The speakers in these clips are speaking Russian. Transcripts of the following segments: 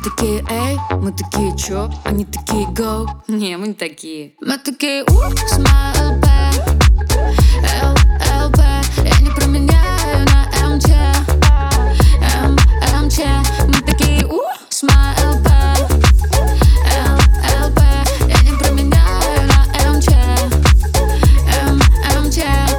такие эй, мы такие чё? Они такие go. Не, мы не такие. Мы такие смайл Б, ЛЛБ. Я не променяю на МЧ, МЧ. Мы такие смайл Б, ЛЛБ. Я не променяю на МЧ, МЧ.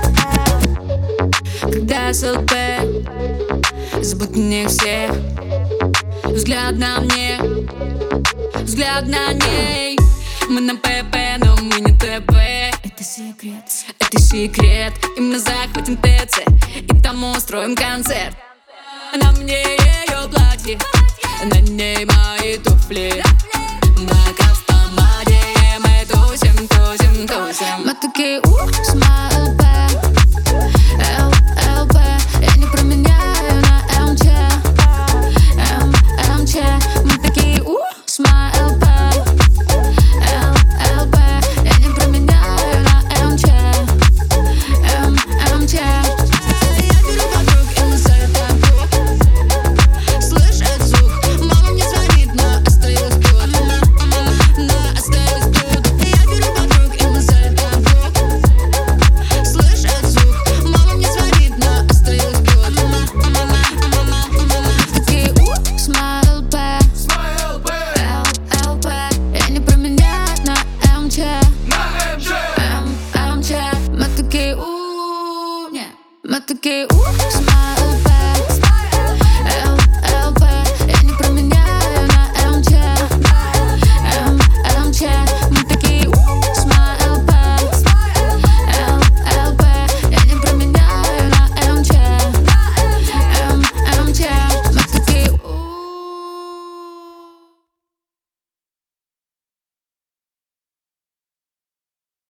Когда СЛП, забудь мне все. Взгляд на мне, взгляд на ней. Мы на ПП, но мы не ТП. Это секрет. И мы захватим ТЦ, и там устроим концерт. На мне ее платье, на ней мои туфли. Мака в помаде, мы тусим, тусим, тусим. Мы такие смайл Б, ЛЛБ. Я не променяю